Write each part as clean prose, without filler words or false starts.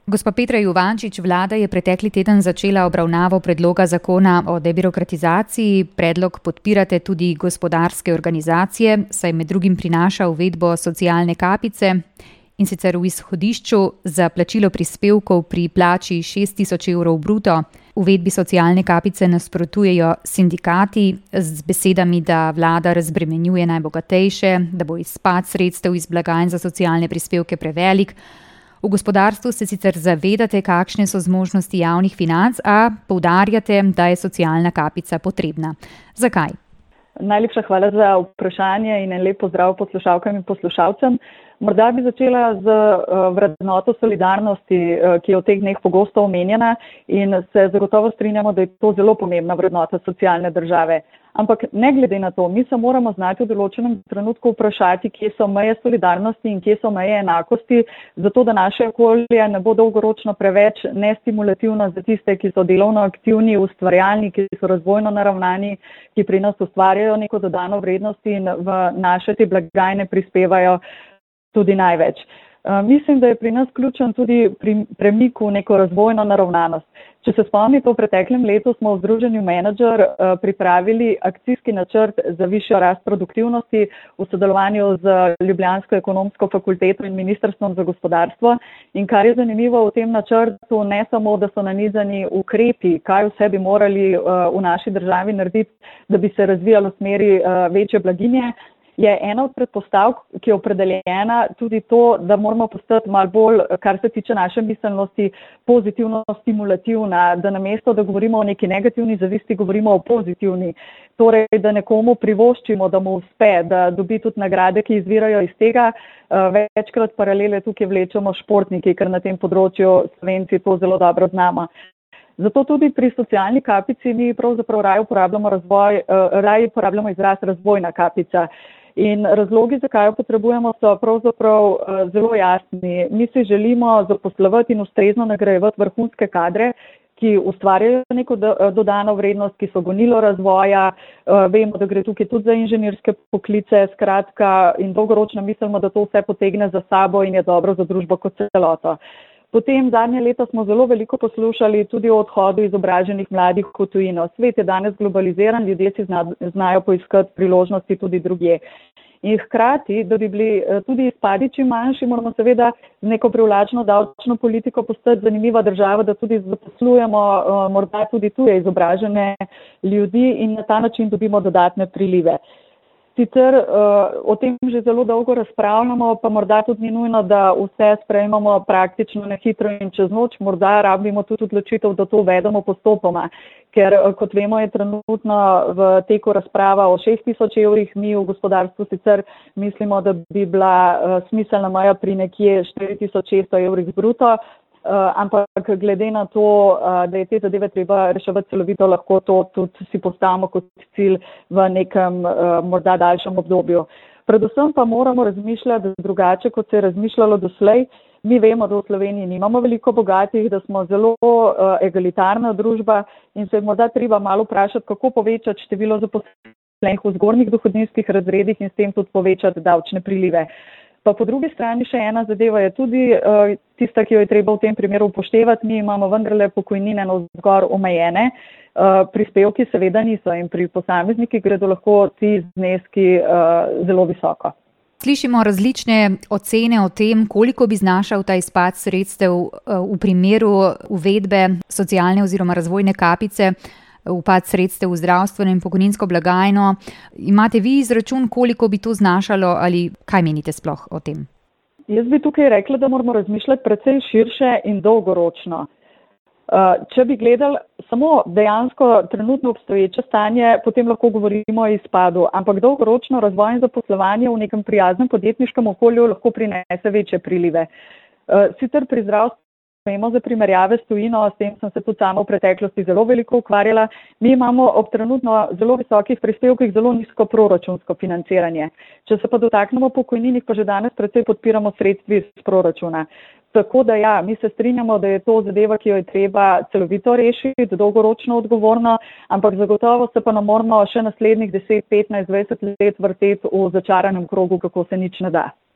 Gospa Petra Juvančič, vlada je pretekli teden začela obravnavo predloga zakona o debirokratizaciji. Predlog podpirate tudi gospodarske organizacije, saj med drugim prinaša uvedbo socialne kapice in sicer v izhodišču za plačilo prispevkov pri plači 6.000 evrov bruto. Uvedbi socialne kapice nasprotujejo sindikati z besedami, da vlada razbremenjuje najbogatejše, da bo izpad sredstev iz blagajn za socialne prispevke prevelik. V gospodarstvu se sicer zavedate, kakšne so zmožnosti javnih financ, a poudarjate, da je socialna kapica potrebna. Zakaj? Najlepša hvala za vprašanje in en lep pozdrav poslušalkam in poslušalcem. Morda bi začela z vrednoto solidarnosti, ki je v teh dneh pogosto omenjena in se zagotovo strinjamo, da je to zelo pomembna vrednota socialne države. Ampak ne glede na to, mi se moramo znati v določenem trenutku vprašati, kje so meje solidarnosti in kje so meje enakosti, zato da naše okolje ne bo dolgoročno preveč nestimulativno za tiste, ki so delovno aktivni, ustvarjalni, ki so razvojno naravnani, ki pri nas ustvarjajo neko dodano vrednost in v naše te blagajne prispevajo tudi največ. Mislim, da je pri nas ključen tudi premik v neko razvojno naravnanost. Če se spomnite, v preteklem letu smo v Združenju Menedžer pripravili akcijski načrt za višjo rast produktivnosti v sodelovanju z Ljubljansko ekonomsko fakulteto in Ministrstvom za gospodarstvo. In kar je zanimivo v tem načrtu, ne samo, da so nanizani ukrepi, kaj vse bi morali v naši državi narediti, da bi se razvijalo v smeri večje blaginje, je ena od predpostavk, ki je opredeljena tudi to, da moramo postati malo bolj, kar se tiče naše miselnosti, pozitivno stimulativna, da namesto, da govorimo o neki negativni zavisti, govorimo o pozitivni. Torej, da nekomu privoščimo, da mu uspe, da dobi tudi nagrade, ki izvirajo iz tega. Večkrat paralele tukaj vlečemo športniki, ker na tem področju Slovenci to zelo dobro znamo. Zato tudi pri socialni kapici mi pravzaprav raje uporabljamo izraz razvojna kapica. In razlogi, zakaj jo potrebujemo, so pravzaprav zelo jasni. Mi si želimo zaposlovati in ustrezno nagrajevati vrhunske kadre, ki ustvarjajo neko dodano vrednost, ki so gonilo razvoja. Vemo, da gre tukaj tudi za inženirske poklice, skratka, in dolgoročno mislimo, da to vse potegne za sabo in je dobro za družbo kot celoto. Potem zadnje leta smo zelo veliko poslušali tudi o odhodu izobraženih mladih v tujino. Svet je danes globaliziran, ljudje si znajo poiskati priložnosti tudi drugje. In hkrati, da bi bili tudi izpadi čim manjši, moramo seveda z neko privlačno davčno politiko postati zanimiva država, da tudi zaposlujemo morda tudi tuje izobražene ljudi in na ta način dobimo dodatne prilive. Sicer o tem že zelo dolgo razpravljamo, pa morda tudi ni nujno, da vse sprejmemo praktično na hitro in čez noč. Morda rabimo tudi odločitev, da to uvedemo postopoma, ker kot vemo je trenutno v teku razprava o 6.000 evrih. Mi v gospodarstvu sicer mislimo, da bi bila smiselna meja pri nekje 4.600 evrih bruto. Ampak glede na to, da je te zadeve treba reševati celovito, lahko to tudi si postavimo kot cilj v nekem morda daljšem obdobju. Predvsem pa moramo razmišljati drugače, kot se je razmišljalo doslej. Mi vemo, da v Sloveniji nimamo veliko bogatih, da smo zelo egalitarna družba in se je morda treba malo vprašati, kako povečati število zaposlenih v zgornjih dohodninskih razredih in s tem tudi povečati davčne prilive. Pa po drugi strani še ena zadeva je tudi tista, ki jo je treba v tem primeru upoštevati. Mi imamo vendarle pokojnine navzgor omejene, prispevki seveda niso in pri posameznikih gredo lahko ti zneski zelo visoko. Slišimo različne ocene o tem, koliko bi znašal ta izpad sredstev v primeru uvedbe socialne oziroma razvojne kapice, upad sredstev v zdravstveno in pokojninsko blagajno. Imate vi izračun, koliko bi to znašalo ali kaj menite sploh o tem? Jaz bi tukaj rekla, da moramo razmišljati precej širše in dolgoročno. Če bi gledali samo dejansko trenutno obstoječe stanje, potem lahko govorimo o izpadu, ampak dolgoročno razvoj in zaposlovanje v nekem prijaznem podjetniškem okolju lahko prinese večje prilive. Sicer pri zdravstvu vemo za primerjave s tujino, s tem sem se tudi sama v preteklosti zelo veliko ukvarjala. Mi imamo ob trenutno zelo visokih prispevkih zelo nizko proračunsko financiranje. Če se pa dotaknemo pokojnin, pa že danes precej podpiramo sredstvi iz proračuna. Tako da ja, mi se strinjamo, da je to zadeva, ki jo je treba celovito rešiti, dolgoročno odgovorno, ampak zagotovo se pa ne moramo še naslednjih 10, 15, 20 let vrteti v začaranem krogu, kako se nič ne da.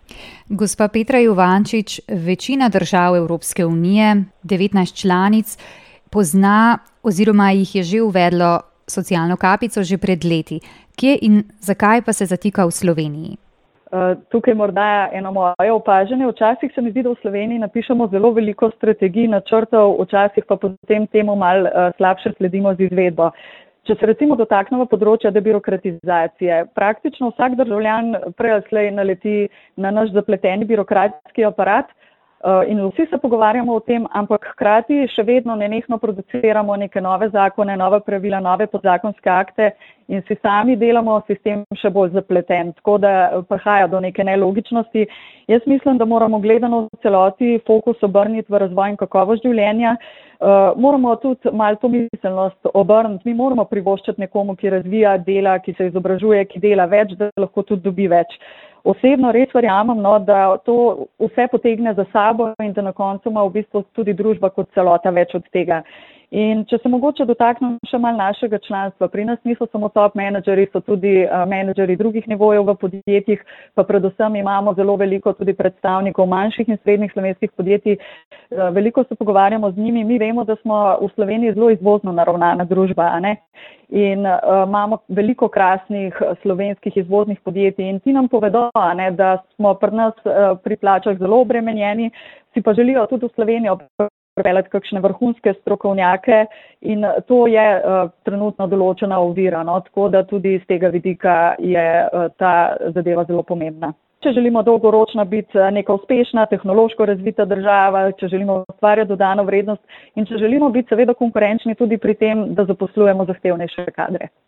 Gospa Petra Juvančič, večina držav Evropske unije, 19 članic, pozna oziroma jih je že uvedlo socialno kapico že pred leti. Kje in zakaj pa se zatika v Sloveniji? Tukaj morda eno moje opažanje. Včasih se mi zdi, da v Sloveniji napišemo zelo veliko strategij, načrtov, včasih pa potem temu malo slabše sledimo z izvedbo. Če se recimo dotaknemo področja debirokratizacije, praktično vsak državljan prej ali slej naleti na naš zapleteni birokratski aparat in vsi se pogovarjamo o tem, ampak hkrati še vedno nenehno produciramo neke nove zakone, nove pravila, nove podzakonske akte in si sami delamo sistem še bolj zapleten, tako da prihaja do neke nelogičnosti. Jaz mislim, da moramo gledano v celoti fokus obrniti v razvoj in kakovost življenja. Moramo tudi malo to miselnost obrniti. Mi moramo privoščiti nekomu, ki razvija, dela, ki se izobražuje, ki dela več, da lahko tudi dobi več. Osebno res verjamem, da to vse potegne za sabo in da na koncu ima v bistvu tudi družba kot celota več od tega. In če se mogoče dotaknem še malo našega članstva, pri nas niso samo top menedžeri, so tudi menedžeri drugih nivojev v podjetjih, pa predvsem imamo zelo veliko tudi predstavnikov manjših in srednjih slovenskih podjetij. Veliko se pogovarjamo z njimi, mi vemo, da smo v Sloveniji zelo izvozno naravnana družba, a ne? In imamo veliko krasnih slovenskih izvoznih podjetij in ti nam povedo, a ne, da smo pri nas pri plačah zelo obremenjeni, si pa želijo tudi v Slovenijo pripeljati kakšne vrhunske strokovnjake in to je trenutno določena ovira, no? Tako da tudi iz tega vidika je ta zadeva zelo pomembna. Če želimo dolgoročno biti neka uspešna, tehnološko razvita država, če želimo ustvarjati dodano vrednost in če želimo biti seveda konkurenčni tudi pri tem, da zaposlujemo zahtevnejše kadre.